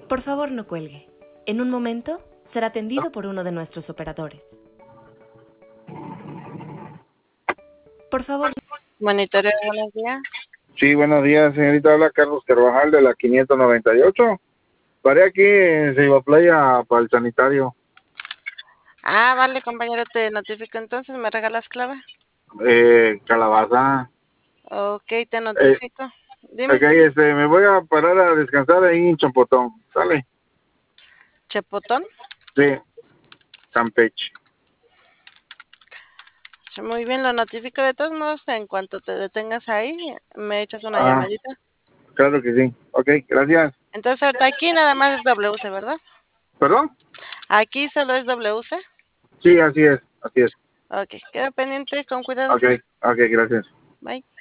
Por favor, no cuelgue. En un momento será atendido por uno de nuestros operadores. Por favor. Monitoreo, buenos días. Sí, buenos días, señorita. Habla Carlos Carvajal de la 598. Paré aquí en Ceiba Playa para el sanitario. Ah, vale, compañero, te notifico entonces. ¿Me regalas clave? Calabaza. Ok, te notifico. Dime. Ok, me voy a parar a descansar ahí en Champotón. ¿Sale? ¿Chepotón? Sí, Campeche. Muy bien, lo notifico de todos modos. En cuanto te detengas ahí, me echas una llamadita. Claro que sí. Ok, gracias. Entonces, ahorita aquí nada más es WC, ¿verdad? ¿Perdón? Aquí solo es WC. Sí, así es, así es. Ok, queda pendiente, con cuidado. Ok, gracias. Bye.